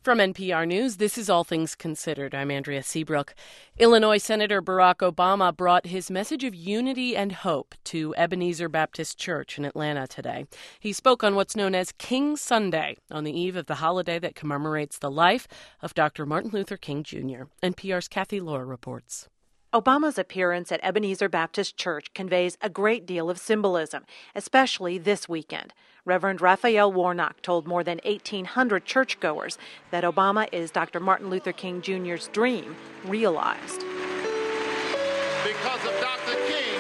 From NPR News, this is All Things Considered. I'm Andrea Seabrook. Illinois Senator Barack Obama brought his message of unity and hope to Ebenezer Baptist Church in Atlanta today. He spoke on what's known as King Sunday, on the eve of the holiday that commemorates the life of Dr. Martin Luther King, Jr. NPR's Kathy Lohr reports. Obama's appearance at Ebenezer Baptist Church conveys a great deal of symbolism, especially this weekend. Reverend Raphael Warnock told more than 1,800 churchgoers that Obama is Dr. Martin Luther King Jr.'s dream realized. Because of Dr. King,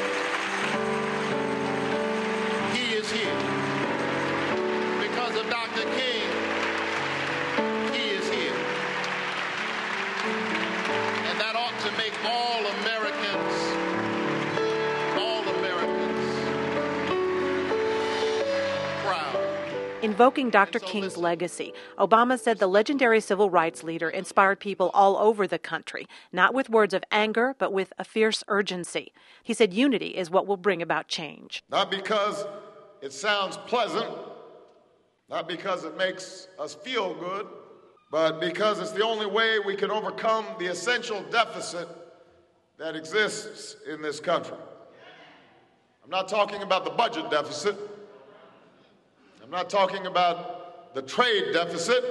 he is here. Because of Dr. King, he is here. And that ought to make all Americans proud. Invoking Dr. King's legacy, Obama said the legendary civil rights leader inspired people all over the country, not with words of anger, but with a fierce urgency. He said unity is what will bring about change. Not because it sounds pleasant, not because it makes us feel good, but because it's the only way we can overcome the essential deficit that exists in this country. I'm not talking about the budget deficit. I'm not talking about the trade deficit.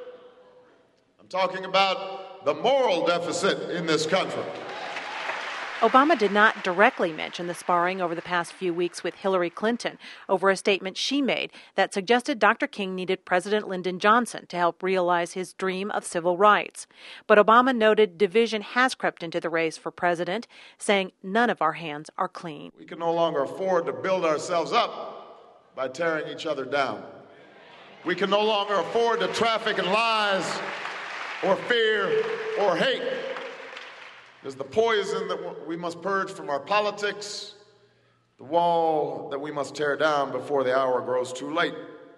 I'm talking about the moral deficit in this country. Obama did not directly mention the sparring over the past few weeks with Hillary Clinton over a statement she made that suggested Dr. King needed President Lyndon Johnson to help realize his dream of civil rights. But Obama noted division has crept into the race for president, saying none of our hands are clean. We can no longer afford to build ourselves up by tearing each other down. We can no longer afford to traffic in lies or fear or hate. There's the poison that we must purge from our politics, the wall that we must tear down before the hour grows too late.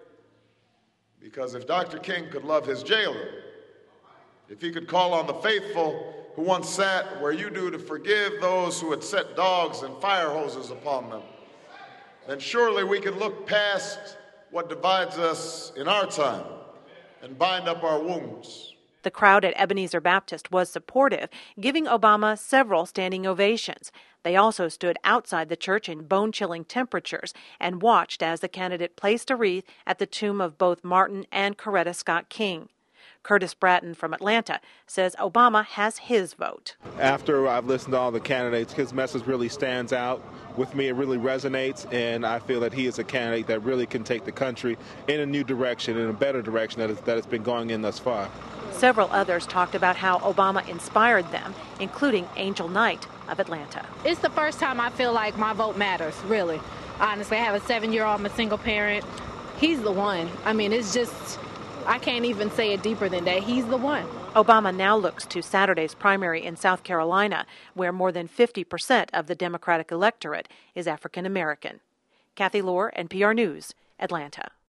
Because if Dr. King could love his jailer, if he could call on the faithful who once sat where you do to forgive those who had set dogs and fire hoses upon them, then surely we can look past what divides us in our time and bind up our wounds. The crowd at Ebenezer Baptist was supportive, giving Obama several standing ovations. They also stood outside the church in bone-chilling temperatures and watched as the candidate placed a wreath at the tomb of both Martin and Coretta Scott King. Curtis Bratton from Atlanta says Obama has his vote. After I've listened to all the candidates, his message really stands out. With me, it really resonates, and I feel that he is a candidate that really can take the country in a new direction, in a better direction that it's been going in thus far. Several others talked about how Obama inspired them, including Angel Knight of Atlanta. It's the first time I feel like my vote matters, really. Honestly, I have a 7-year-old, I'm a single parent. He's the one. I mean, it's just, I can't even say it deeper than that. He's the one. Obama now looks to Saturday's primary in South Carolina, where more than 50% of the Democratic electorate is African American. Kathy Lohr, NPR News, Atlanta.